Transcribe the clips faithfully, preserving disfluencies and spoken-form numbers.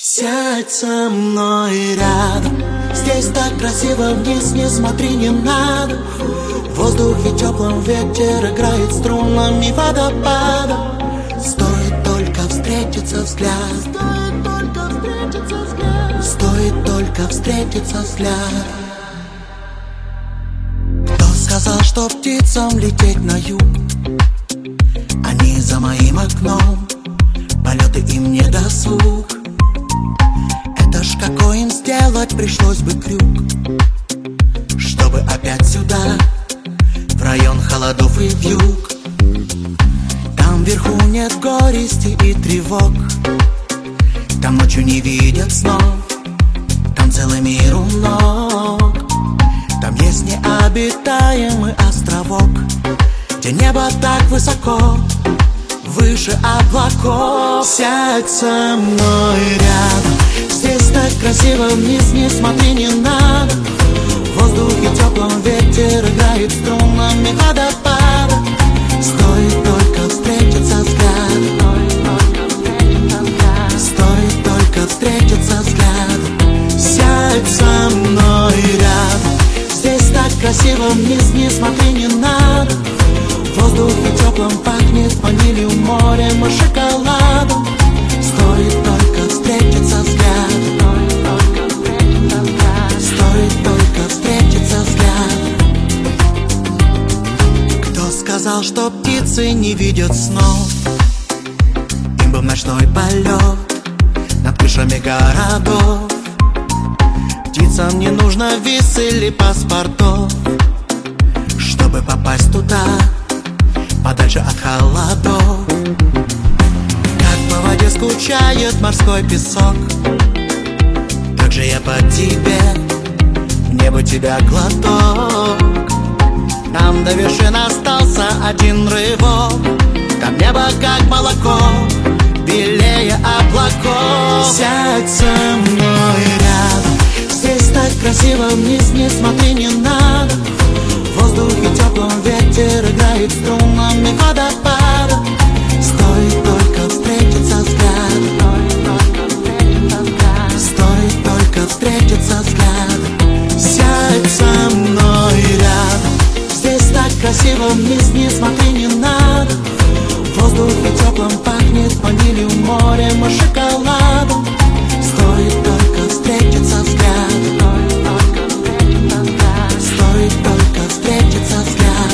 Сядь со мной рядом, здесь так красиво, вниз не смотри, не надо. В воздухе теплым ветер играет струнами водопада. Стоит только встретиться взгляд, стоит только встретиться взгляд, стоит только встретиться взгляд. Кто сказал, что птицам лететь на юг? Они за моим окном, полеты им не досуг. Это ж какой им сделать пришлось бы крюк, чтобы опять сюда, в район холодов и вьюг. Там вверху нет горести и тревог, там ночью не видят снов, там целый мир у ног. Там есть необитаемый островок, где небо так высоко, выше облаков. Сядь со мной рядом, здесь так красиво, вниз не смотри, не надо. В воздухе теплым ветер играет струнами водопада. Стоит только встретиться взгляд, стоит только встретиться взгляд. Сядь со мной рядом, здесь так красиво, вниз не смотри, не надо. В воздухе теплым пахнет ванилью, морем и шоколадом. Стоит только встретиться взгляд, стоит только встретиться взгляд. Кто сказал, что птицы не видят снов? Им бы в ночной полет над крышами городов. Птицам не нужно виз или паспортов, чтобы попасть туда, подальше от холодов. Как по воде скучает морской песок, как же я по тебе, мне бы тебя глоток. Нам до вершин остался один рывок, там небо как молоко, белее облаков. Сядь со мной рядом, здесь так красиво, вниз не смотри, не надо. В воздухе теплым ветер играет струнами водопада. Стоит только встретиться взгляд, стоит только встретиться взгляд. Сядь со мной рядом, здесь так красиво, вниз не смотри, не надо. В воздухе теплым пахнет ванилью, морем и шоколадом. Стоит только встретиться взгляд, стоит только встретиться взгляд.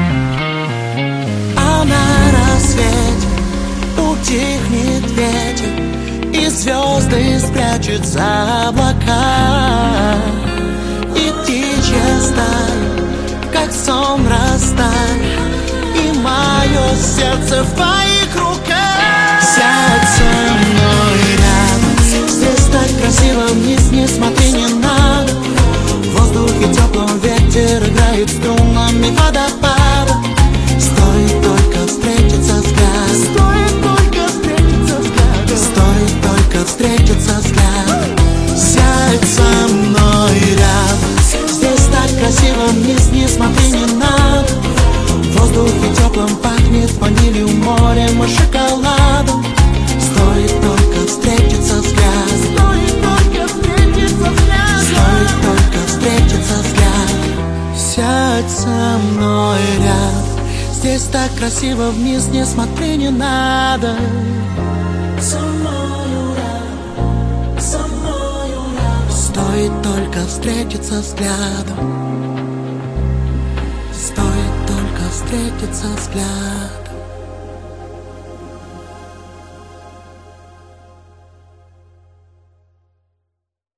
А на рассвете утихнет ветер, и звезды спрячут за облака. И птичья стая, как сон, растает, и мое сердце в твоих руках. Сядь со мной рядом, здесь так красиво, вниз не смотри, не надо. В воздухе теплым ветер играет струнами водопада. Стоит только встретиться взгляд, стоит только встретиться взгляд, стоит только встретиться взгляд. Сядь со мной рядом, здесь так красиво, вниз не смотри, не надо. В воздухе теплым пахнет ванилью, морем и шоколадом. Стоит только встретиться взгляд, стоит только встретиться взгляд, стоит только встретиться взгляд. Сядь со мной рядом, здесь так красиво, вниз не смотри, не надо. Со мною рядом, со мною рядом. Стоит только встретиться взглядом, стоит только встретиться взглядом.